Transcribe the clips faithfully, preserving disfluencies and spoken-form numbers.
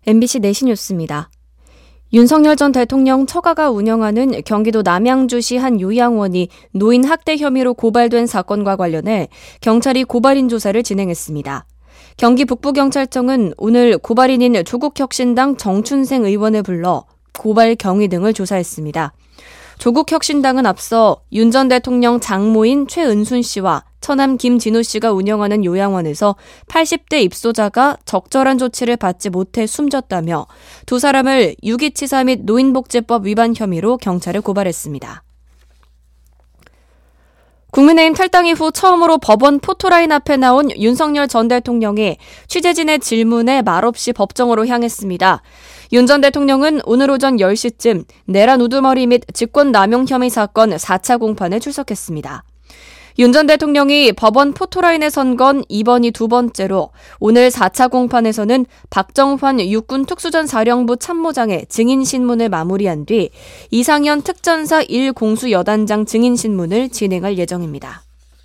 엠비씨 내시 뉴스입니다. 윤석열 전 대통령 처가가 운영하는 경기도 남양주시 한 요양원이 노인 학대 혐의로 고발된 사건과 관련해 경찰이 고발인 조사를 진행했습니다. 경기 북부경찰청은 오늘 고발인인 조국혁신당 정춘생 의원을 불러 고발 경위 등을 조사했습니다. 조국혁신당은 앞서 윤 전 대통령 장모인 최은순 씨와 처남 김진우 씨가 운영하는 요양원에서 팔십 대 입소자가 적절한 조치를 받지 못해 숨졌다며 두 사람을 유기치사 및 노인복지법 위반 혐의로 경찰에 고발했습니다. 국민의힘 탈당 이후 처음으로 법원 포토라인 앞에 나온 윤석열 전 대통령이 취재진의 질문에 말없이 법정으로 향했습니다. 윤 전 대통령은 오늘 오전 열 시쯤 내란 우두머리 및 직권남용 혐의 사건 사 차 공판에 출석했습니다. 윤 전 대통령이 법원 포토라인에 선 건 이번이 두 번째로 오늘 사 차 공판에서는 박정환 육군 특수전 사령부 참모장의 증인신문을 마무리한 뒤 이상현 특전사 일 공수여단장 증인신문을 진행할 예정입니다.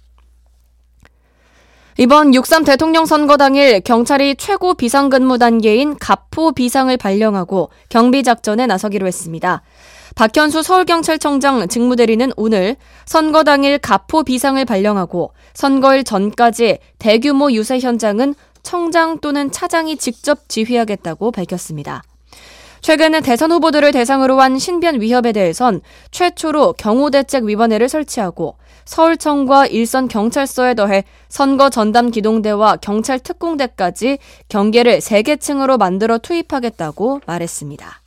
이번 육삼 대통령 선거 당일 경찰이 최고 비상근무 단계인 가포 비상을 발령하고 경비작전에 나서기로 했습니다. 박현수 서울경찰청장 직무대리는 오늘 선거 당일 가포 비상을 발령하고 선거일 전까지 대규모 유세 현장은 청장 또는 차장이 직접 지휘하겠다고 밝혔습니다. 최근 대선 후보들을 대상으로 한 신변 위협에 대해선 최초로 경호대책위원회를 설치하고 서울청과 일선 경찰서에 더해 선거 전담 기동대와 경찰 특공대까지 경계를 세 개 층으로 만들어 투입하겠다고 말했습니다.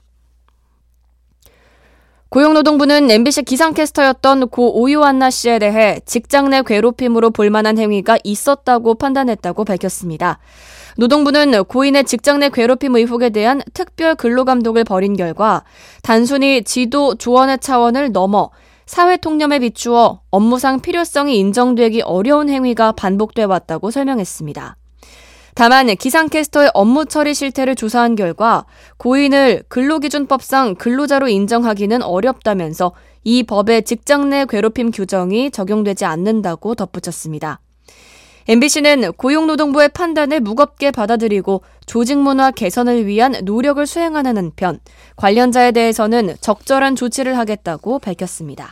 고용노동부는 엠비씨 기상캐스터였던 고 오유안나 씨에 대해 직장 내 괴롭힘으로 볼만한 행위가 있었다고 판단했다고 밝혔습니다. 노동부는 고인의 직장 내 괴롭힘 의혹에 대한 특별 근로감독을 벌인 결과 단순히 지도 조언의 차원을 넘어 사회 통념에 비추어 업무상 필요성이 인정되기 어려운 행위가 반복돼 왔다고 설명했습니다. 다만 기상캐스터의 업무 처리 실태를 조사한 결과 고인을 근로기준법상 근로자로 인정하기는 어렵다면서 이 법의 직장 내 괴롭힘 규정이 적용되지 않는다고 덧붙였습니다. 엠비씨는 고용노동부의 판단을 무겁게 받아들이고 조직문화 개선을 위한 노력을 수행하는 한편 관련자에 대해서는 적절한 조치를 하겠다고 밝혔습니다.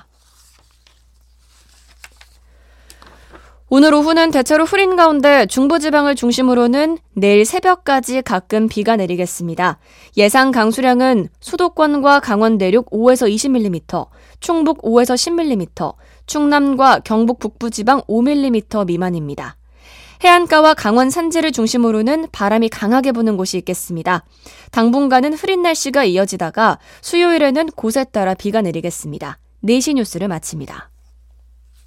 오늘 오후는 대체로 흐린 가운데 중부지방을 중심으로는 내일 새벽까지 가끔 비가 내리겠습니다. 예상 강수량은 수도권과 강원 내륙 오에서 이십 밀리미터, 충북 오에서 십 밀리미터, 충남과 경북 북부지방 오 밀리미터 미만입니다. 해안가와 강원 산지를 중심으로는 바람이 강하게 부는 곳이 있겠습니다. 당분간은 흐린 날씨가 이어지다가 수요일에는 곳에 따라 비가 내리겠습니다. 내시 뉴스를 마칩니다.